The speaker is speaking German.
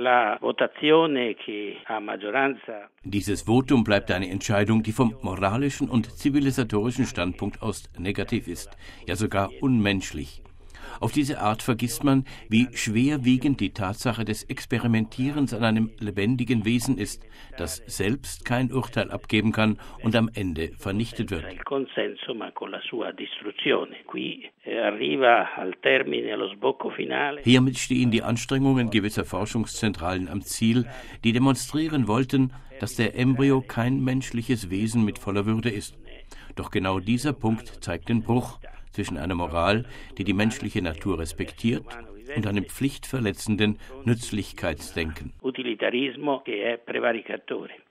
Dieses Votum bleibt eine Entscheidung, die vom moralischen und zivilisatorischen Standpunkt aus negativ ist, ja sogar unmenschlich. Auf diese Art vergisst man, wie schwerwiegend die Tatsache des Experimentierens an einem lebendigen Wesen ist, das selbst kein Urteil abgeben kann und am Ende vernichtet wird. Hiermit stehen die Anstrengungen gewisser Forschungszentralen am Ziel, die demonstrieren wollten, dass der Embryo kein menschliches Wesen mit voller Würde ist. Doch genau dieser Punkt zeigt den Bruch zwischen einer Moral, die die menschliche Natur respektiert, und einem pflichtverletzenden Nützlichkeitsdenken.